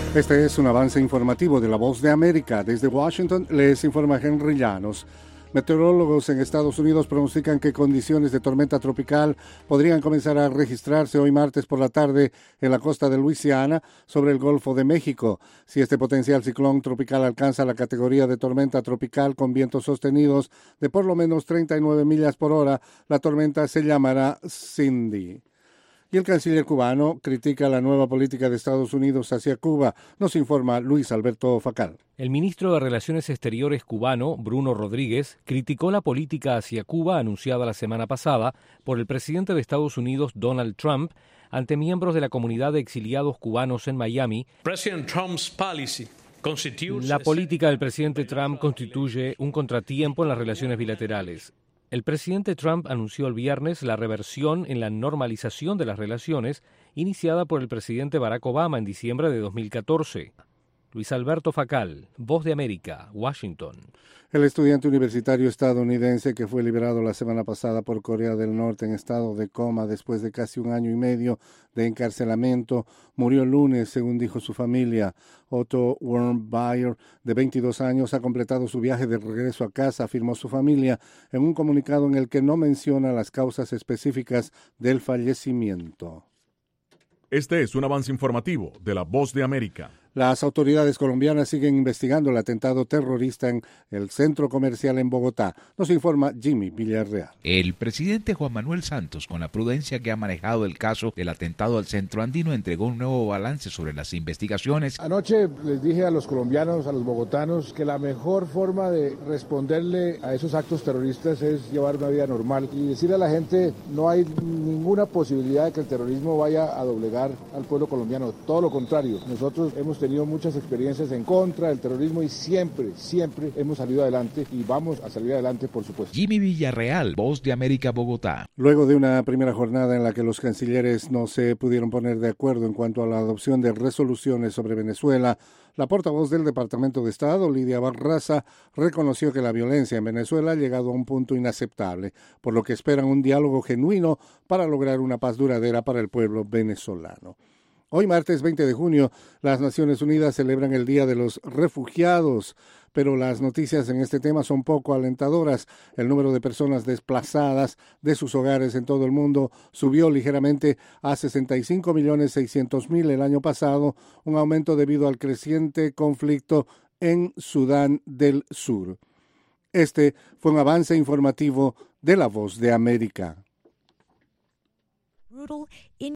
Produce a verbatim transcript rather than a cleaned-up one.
Este es un avance informativo de La Voz de América. Desde Washington les informa Henry Llanos. Meteorólogos en Estados Unidos pronostican que condiciones de tormenta tropical podrían comenzar a registrarse hoy martes por la tarde en la costa de Luisiana sobre el Golfo de México. Si este potencial ciclón tropical alcanza la categoría de tormenta tropical con vientos sostenidos de por lo menos treinta y nueve millas por hora, la tormenta se llamará Cindy. Y el canciller cubano critica la nueva política de Estados Unidos hacia Cuba, nos informa Luis Alberto Facal. El ministro de Relaciones Exteriores cubano, Bruno Rodríguez, criticó la política hacia Cuba anunciada la semana pasada por el presidente de Estados Unidos, Donald Trump, ante miembros de la comunidad de exiliados cubanos en Miami. La política del presidente Trump constituye un contratiempo en las relaciones bilaterales. El presidente Trump anunció el viernes la reversión en la normalización de las relaciones iniciada por el presidente Barack Obama en diciembre de dos mil catorce. Luis Alberto Facal, Voz de América, Washington. El estudiante universitario estadounidense que fue liberado la semana pasada por Corea del Norte en estado de coma después de casi un año y medio de encarcelamiento murió el lunes, según dijo su familia. Otto Warmbier, de veintidós años, ha completado su viaje de regreso a casa, afirmó su familia en un comunicado en el que no menciona las causas específicas del fallecimiento. Este es un avance informativo de La Voz de América. Las autoridades colombianas siguen investigando el atentado terrorista en el centro comercial en Bogotá. Nos informa Jimmy Villarreal. El presidente Juan Manuel Santos, con la prudencia que ha manejado el caso del atentado al centro andino, entregó un nuevo balance sobre las investigaciones. Anoche les dije a los colombianos, a los bogotanos, que la mejor forma de responderle a esos actos terroristas es llevar una vida normal y decirle a la gente no hay ninguna posibilidad de que el terrorismo vaya a doblegar al pueblo colombiano. Todo lo contrario, nosotros hemos tenido muchas experiencias en contra del terrorismo y siempre, siempre hemos salido adelante y vamos a salir adelante, por supuesto. Jimmy Villarreal, Voz de América, Bogotá. Luego de una primera jornada en la que los cancilleres no se pudieron poner de acuerdo en cuanto a la adopción de resoluciones sobre Venezuela, la portavoz del Departamento de Estado, Lidia Barraza, reconoció que la violencia en Venezuela ha llegado a un punto inaceptable, por lo que esperan un diálogo genuino para lograr una paz duradera para el pueblo venezolano. Hoy, martes veinte de junio, las Naciones Unidas celebran el Día de los Refugiados, pero las noticias en este tema son poco alentadoras. El número de personas desplazadas de sus hogares en todo el mundo subió ligeramente a sesenta y cinco millones seiscientos mil el año pasado, un aumento debido al creciente conflicto en Sudán del Sur. Este fue un avance informativo de La Voz de América.